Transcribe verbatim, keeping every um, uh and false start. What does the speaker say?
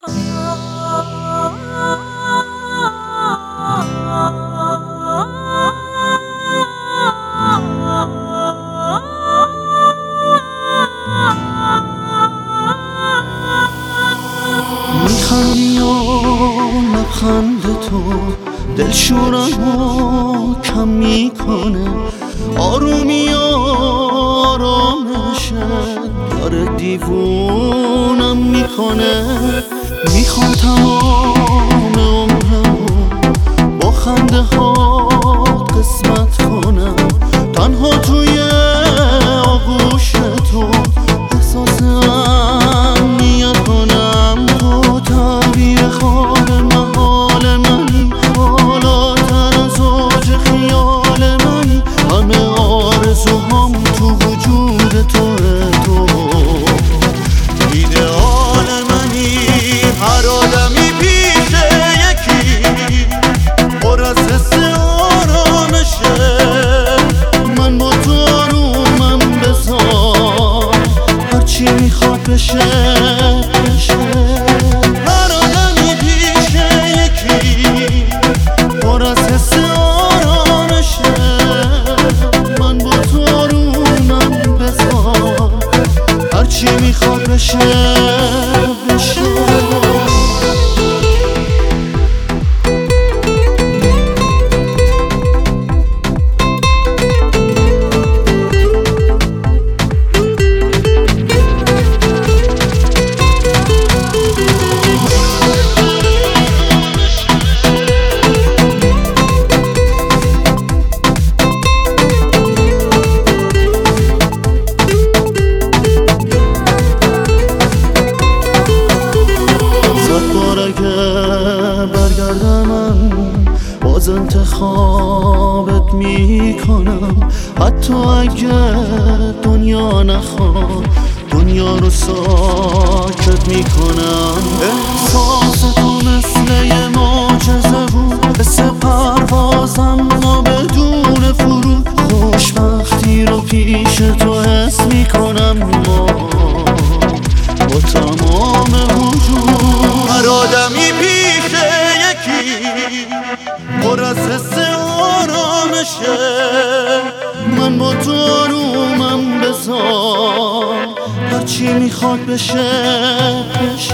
میخندی و لبخند تو دلشورمو کم میکنه، آرومی و آرامشه داره دیوونم میکنه. میخوام تمام عمرمو با خنده ها قسمت کنم، تنها توی آغوش تو احساس امنیت کنم. تو تعبیر خواب محال منی، بالاتر از اوج خیال منی، همه آرزوهام تو وجود توه. تو ایدئال منی، هر آدمی پیش یکی پر از حس آرامشه. من با تو آرومم، بذار هرچی میخواد بشه بشه. هر آدمی پیش یکی پر از حس آرامشه. من با تو آرومم، بذار هرچی میخواد بشه بشه. برگردم من باز انتخابت میکنم، حتی اگه دنیا نخواد دنیا رو ساکت میکنم. احساس تو مثل یه معجزه بود، حس پروازم ما بدون فرود. خوشبختی رو پیش تو حس میکنم، ما با تمام وجود. هر آدمی پیش یکی پر از حس آرامشه. من با تو آرومم، بذار هرچی میخواد بشه بشه.